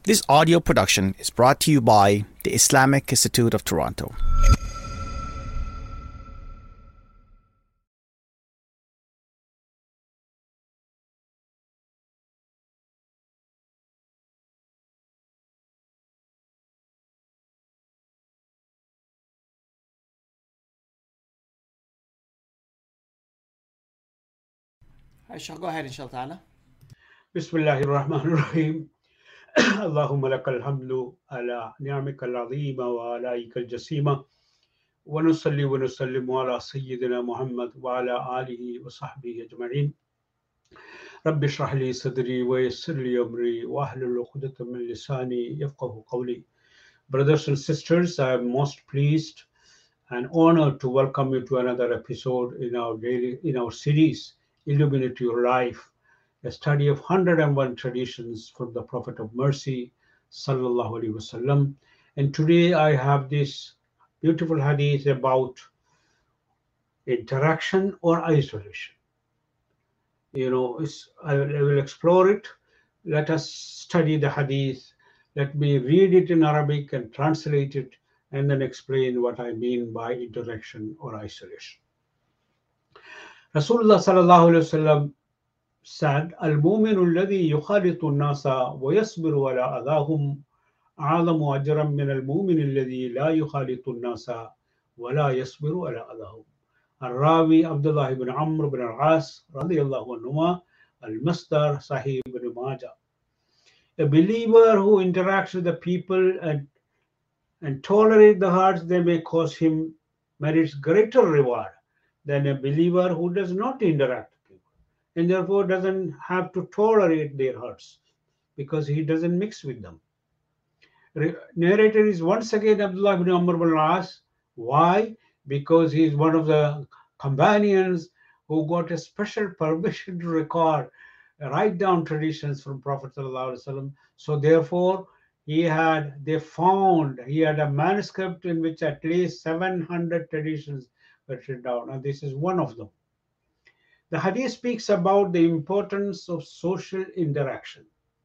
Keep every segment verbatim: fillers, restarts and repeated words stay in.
This audio production is brought to you by the Islamic Institute of Toronto. I shall go ahead, inshallah ta'ala. Bismillahir Rahmanir Rahim. Allahumma lakal hamdu ala ni'amika al-azima wa alaika al-jasima. Wa nusalli wa nusallimu ala Sayyidina Muhammad wa ala alihi wa sahbihi ajma'in. Rabbi shrah li sadri wa yassir li amri wa ahlul uqdatan min lisani yafqahu qawli. Brothers and sisters, I am most pleased and honored to welcome you to another episode in our daily in our series Illuminate Your Life, a study of one hundred and one traditions from the Prophet of Mercy, Sallallahu Alaihi Wasallam. And today I have this beautiful hadith about interaction or isolation. You know, it's, I, will, I will explore it. Let us study the hadith. Let me read it in Arabic and translate it, and then explain what I mean by interaction or isolation. Rasulullah Sallallahu Alaihi Wasallam said, Al-Mu'minu alladhi yukhalitu an-nasa wa yasbiru ala adahum a'zamu ajran min al-mu'min alladhi la yukhalitu an-nasa wa la yasbiru ala adahum. Al-Rawi Abdullah ibn Amr ibn al-As radiyallahu anhuma, Al-Masdar Sahih ibn Majah. A believer who interacts with the people and, and tolerates the hurts they may cause him merits greater reward than a believer who does not interact with people and therefore doesn't have to tolerate their hurts because he doesn't mix with them. Narrator is once again Abdullah ibn Amr ibn al-As. Why? Because he is one of the companions who got a special permission to record, write down traditions from Prophet Sallallahu Alaihi Wasallam. So therefore, he had, they found, he had a manuscript in which at least seven hundred traditions were written down, and this is one of them. The hadith speaks about the importance of social interaction.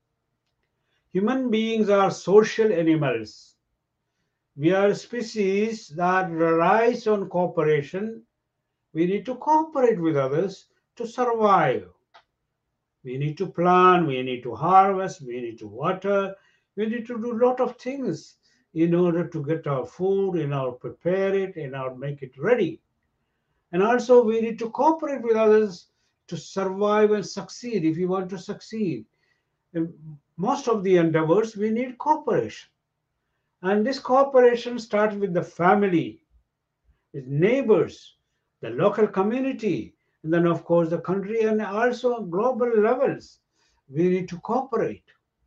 Human beings are social animals. We are a species that relies on cooperation. We need to cooperate with others to survive. We need to plant, we need to harvest, we need to water, we need to do a lot of things in order to get our food, in order to prepare it, in order to make it ready. And also we need to cooperate with others to survive and succeed if we want to succeed. In most of the endeavors, we need cooperation. And this cooperation starts with the family, with neighbors, the local community, and then of course the country and also global levels. We need to cooperate.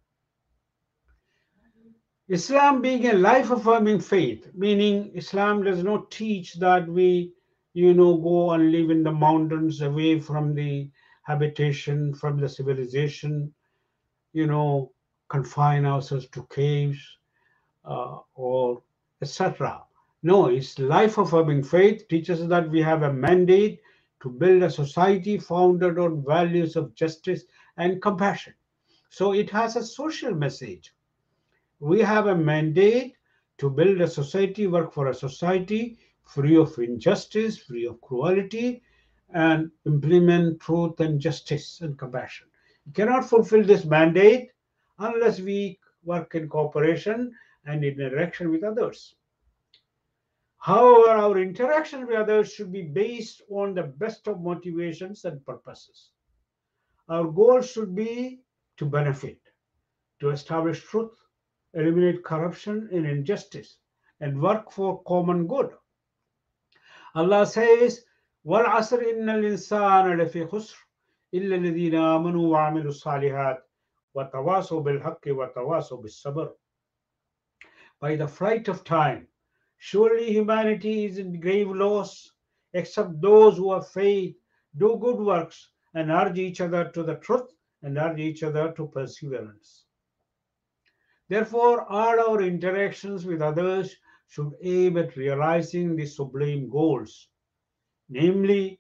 Islam being a life-affirming faith, meaning Islam does not teach that we, you know, go and live in the mountains away from the habitation, from the civilization, you know, confine ourselves to caves uh, or et cetera. No, it's life-affirming faith teaches us that we have a mandate to build a society founded on values of justice and compassion. So it has a social message. We have a mandate to build a society, work for a society free of injustice, free of cruelty, and implement truth and justice and compassion. We cannot fulfill this mandate unless we work in cooperation and in interaction with others. However, our interaction with others should be based on the best of motivations and purposes. Our goal should be to benefit, to establish truth, eliminate corruption and injustice, and work for common good. Allah says, وَالْعَصْرِ إِنَّ الْإِنسَانَ لَفِي خُسْرٍ إِلَّا الَّذِينَ آمَنُوا وَعَمِلُوا الصَّالِحَاتِ وَتَوَاصَوْا بِالْحَقِّ وَتَوَاصَوْا بِالصَّبْرِ. By the flight of time, surely humanity is in grave loss, except those who have faith, do good works, and urge each other to the truth and urge each other to perseverance. Therefore, all our interactions with others should aim at realizing the sublime goals, namely,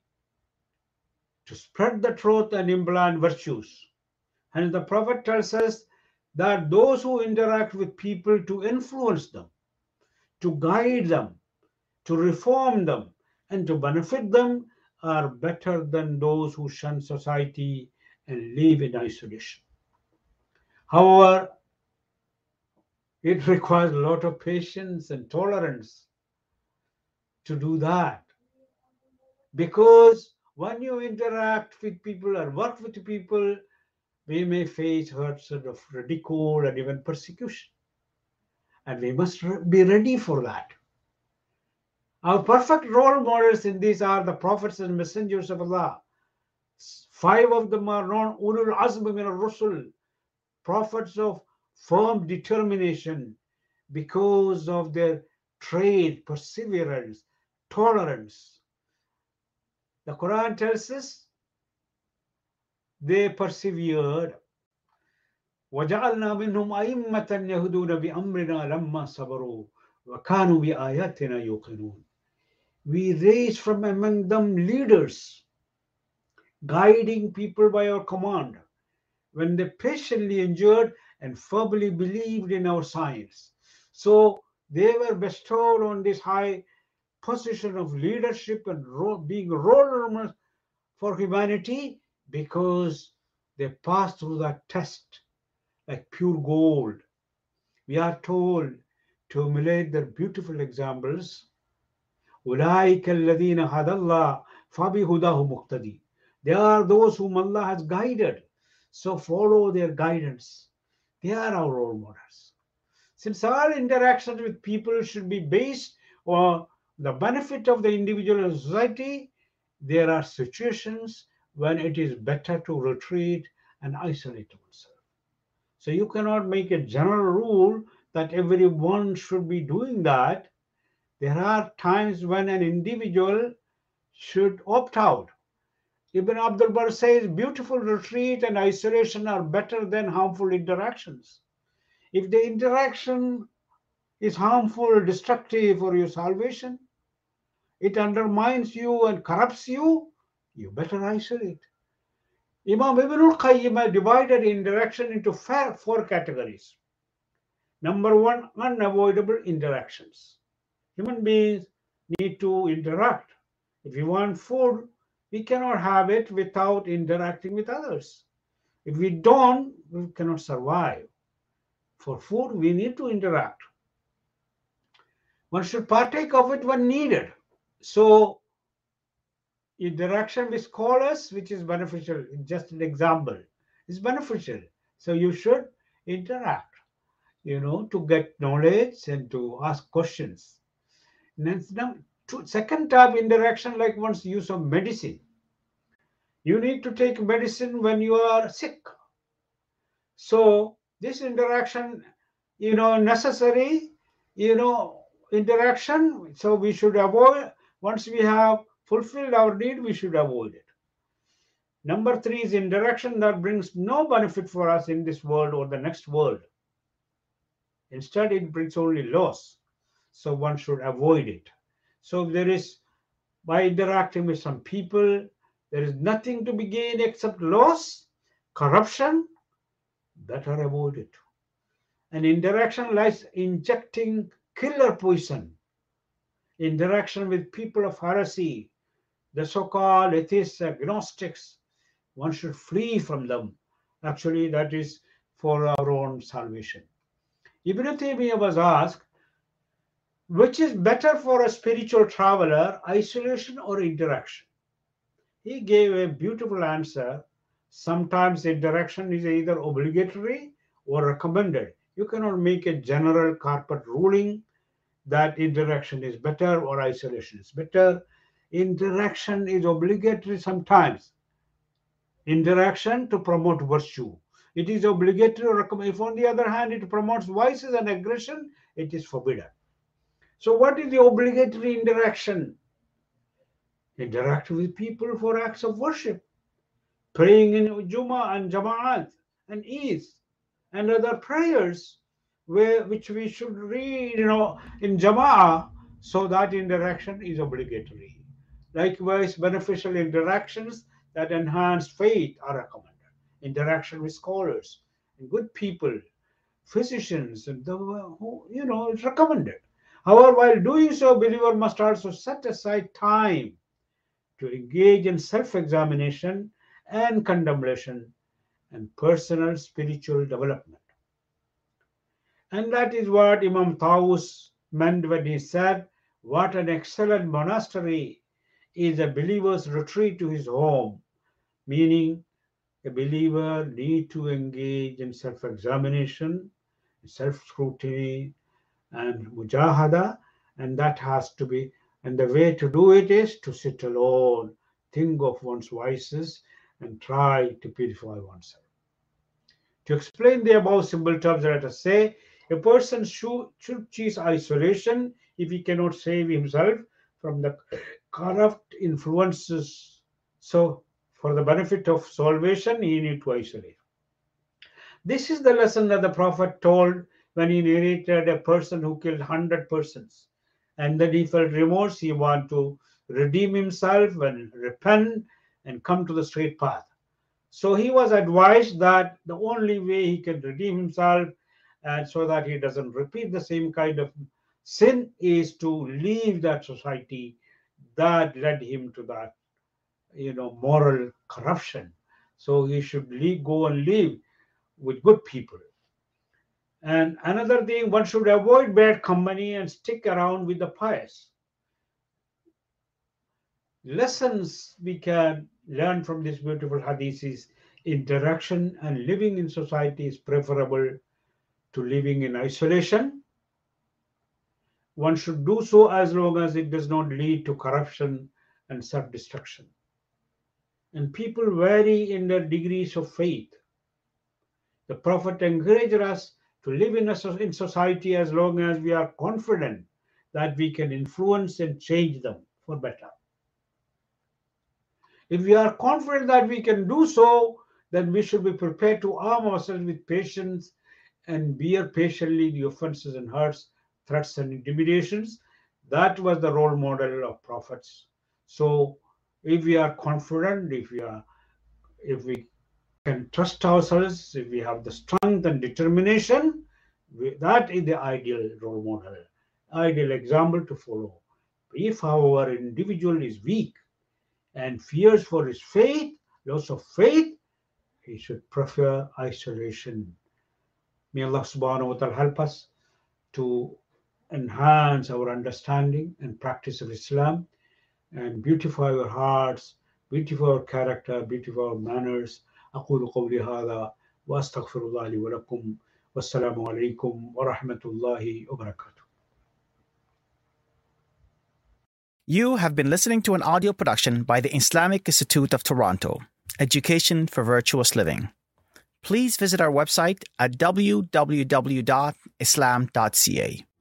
to spread the truth and implant virtues. And the Prophet tells us that those who interact with people to influence them, to guide them, to reform them, and to benefit them are better than those who shun society and live in isolation. However, it requires a lot of patience and tolerance to do that, because when you interact with people or work with people, we may face hurts of ridicule and even persecution. And we must be ready for that. Our perfect role models in these are the prophets and messengers of Allah. Five of them are known Ulul Azm min al-Rusul, prophets of firm determination because of their trait, perseverance, tolerance. The Quran tells us they persevered. وَجَعَلْنَا مِنْهُمْ أَئِمَّةً يَهْدُونَ بِأَمْرِنَا لَمَّا صَبَرُوا وَكَانُوا بِآيَاتِنَا يُوقِنُونَ. We raised from among them leaders, guiding people by our command, when they patiently endured and firmly believed in our signs. So they were bestowed on this high position of leadership and ro- being role models for humanity because they passed through that test like pure gold. We are told to emulate their beautiful examples. أولئك الذين هدى الله فبهداه مقتدي. They are those whom Allah has guided, so follow their guidance. They are our role models. Since our interactions with people should be based on the benefit of the individual and society, there are situations when it is better to retreat and isolate oneself. So you cannot make a general rule that everyone should be doing that. There are times when an individual should opt out. Ibn Abdul Barr says beautiful retreat and isolation are better than harmful interactions. If the interaction is harmful or destructive for your salvation, it undermines you and corrupts you, you better isolate. Imam Ibn al-Qayyim divided interaction into four categories. Number one, unavoidable interactions. Human beings need to interact. If we want food, we cannot have it without interacting with others. If we don't, we cannot survive. For food, we need to interact. One should partake of it when needed. So, interaction with scholars, which is beneficial, just an example, is beneficial. So, you should interact, you know, to get knowledge and to ask questions. Now, second type interaction, like one's use of medicine. You need to take medicine when you are sick. So this interaction, you know, necessary, you know, interaction. So we should avoid, once we have fulfilled our need, we should avoid it. Number three is interaction that brings no benefit for us in this world or the next world. Instead, it brings only loss. So one should avoid it. So there is, by interacting with some people, there is nothing to be gained except loss, corruption, better avoid it. An interaction like injecting killer poison, interaction with people of heresy, the so-called atheists, agnostics, one should flee from them. Actually, that is for our own salvation. Ibn Taymiyyah was asked, which is better for a spiritual traveler, isolation or interaction? He gave a beautiful answer. Sometimes interaction is either obligatory or recommended. You cannot make a general carpet ruling that interaction is better or isolation is better. Interaction is obligatory sometimes. Interaction to promote virtue. It is obligatory or recommended. If on the other hand it promotes vices and aggression, it is forbidden. So what is the obligatory interaction? Interact with people for acts of worship, praying in Jummah and Jama'at and Eid and other prayers where, which we should read, you know, in Jama'ah, so that interaction is obligatory. Likewise, beneficial interactions that enhance faith are recommended. Interaction with scholars and good people physicians, and the, who, you know, it's recommended. However, while doing so, believer must also set aside time to engage in self-examination and contemplation and personal spiritual development. And that is what Imam Taus meant when he said, what an excellent monastery is a believer's retreat to his home, meaning a believer need to engage in self-examination, self-scrutiny, and mujahada, and that has to be, and the way to do it is to sit alone, think of one's vices, and try to purify oneself. To explain the above simple terms, let us say, a person should, should choose isolation if he cannot save himself from the corrupt influences. So, for the benefit of salvation, he need to isolate. This is the lesson that the Prophet told when he narrated a person who killed one hundred persons. And then he felt remorse. He wanted to redeem himself and repent and come to the straight path. So he was advised that the only way he can redeem himself and so that he doesn't repeat the same kind of sin is to leave that society that led him to that, you know, moral corruption. So he should leave, go and live with good people. And another thing, one should avoid bad company and stick around with the pious. Lessons we can learn from this beautiful hadith is interaction and living in society is preferable to living in isolation. One should do so as long as it does not lead to corruption and self-destruction. And people vary in their degrees of faith. The Prophet encouraged us to live in, a, in society as long as we are confident that we can influence and change them for better. If we are confident that we can do so, then we should be prepared to arm ourselves with patience and bear patiently the offenses and hurts, threats and intimidations. That was the role model of prophets. So if we are confident, if we are, if we can trust ourselves, if we have the strength and determination, we, that is the ideal role model, ideal example to follow. If, however, an individual is weak and fears for his faith, loss of faith, he should prefer isolation. May Allah subhanahu wa ta'ala help us to enhance our understanding and practice of Islam and beautify our hearts, beautify our character, beautify our manners. أقول قولي هذا وأستغفر الله لي ولكم والسلام عليكم ورحمة الله وبركاته. You have been listening to an audio production by the Islamic Institute of Toronto, Education for Virtuous Living. Please visit our website at w w w dot islam dot c a.